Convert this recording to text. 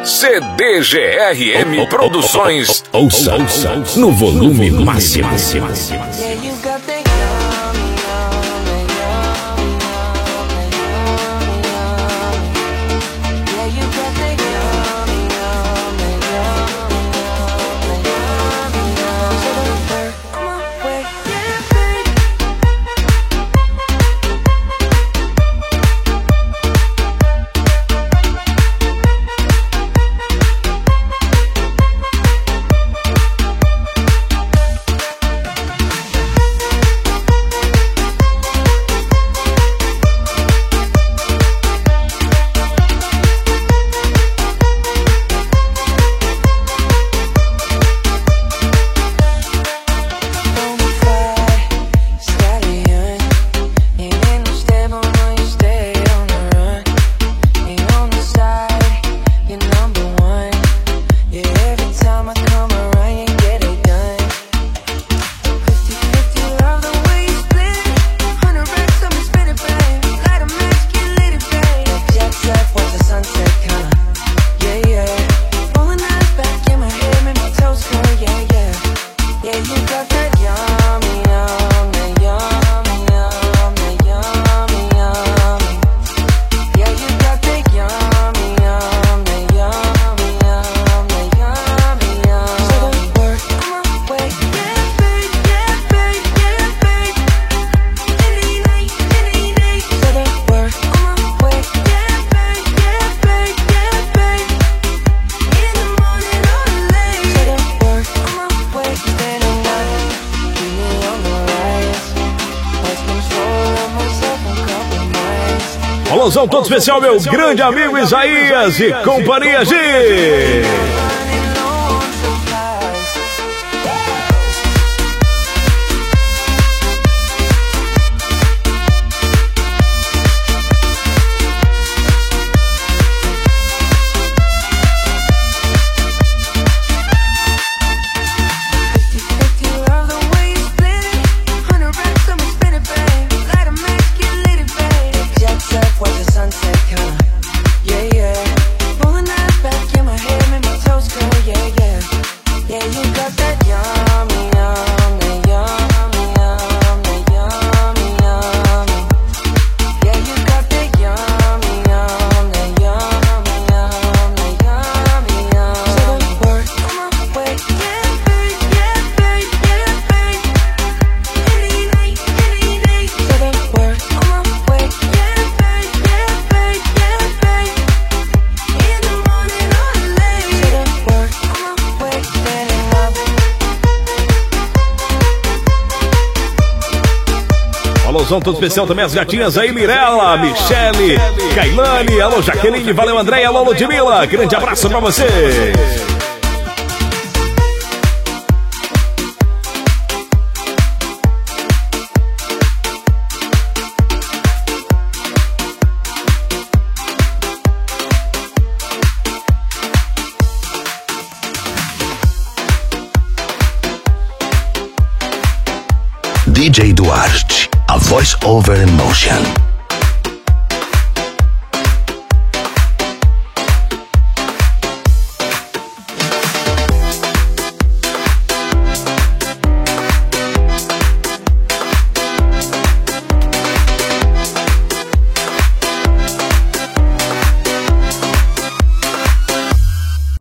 CDGRM Produções. Ouça no volume máximo. Alôzão todo especial, meu grande amigo Isaías e companhia G. Alôzão todo especial também as gatinhas aí, Mirella, Michele, Kailane, alô Jaqueline, valeu André, alô Ludmilla, grande abraço pra vocês. DJ Duarte, a voice over emotion.